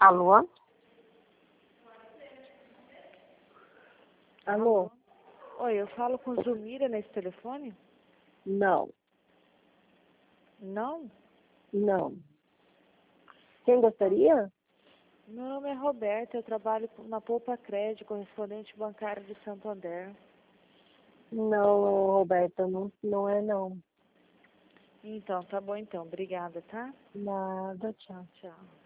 Alô? Alô? Oi, eu falo com Zulmira nesse telefone? Não, Não? não. Quem gostaria? Meu nome é Roberta, eu trabalho na Poupa Crédito, correspondente bancário de Santo André. Não, Roberta, não é não. Então, tá bom então. Obrigada, tá? Nada, tchau. Tchau.